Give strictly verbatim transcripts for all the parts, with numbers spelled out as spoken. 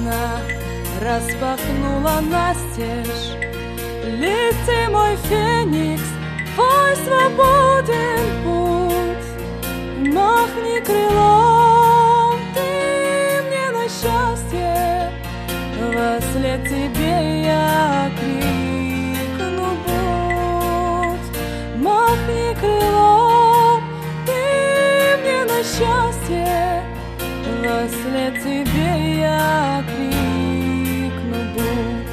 окна распахнула настежь. Лети, мой феникс, твой свободен путь. Махни крылом, ты мне на счастье, вослед тебе я крикну будь. Махни крылом, ты мне на счастье, вослед тебе я крикну будь.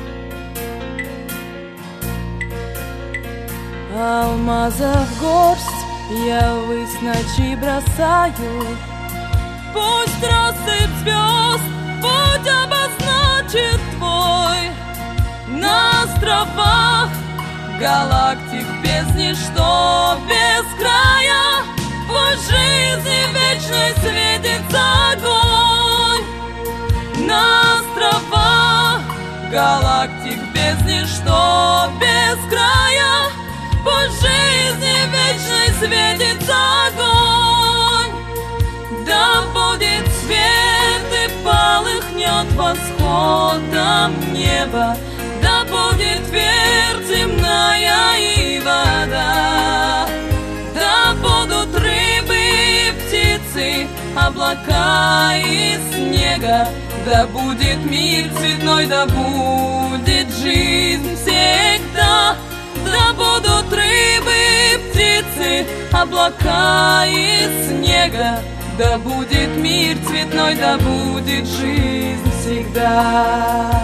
Алмазов горсть я ввысь ночи бросаю. Пусть россыпь звезд путь обозначит твой. На островах галактик без ничто, без края, твой жизни вечной светится огонь. На островах галактик без ничто, без края, по жизни вечной светится огонь. Да будет свет и полыхнет восходом небо, да будет вверх земная и вода, да будут рыбы и птицы, облака и снега, да будет мир цветной, да будет жизнь всегда. Да будут рыбы, птицы, облака и снега, да будет мир цветной, да будет жизнь всегда.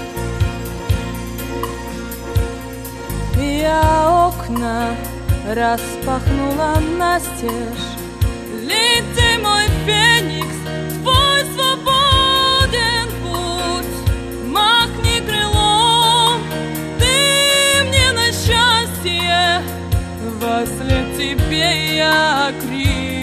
Я окна распахнула настежь. Лети, мой феникс, твой свободен путь. Махни крылом, вослед тебе я крикну.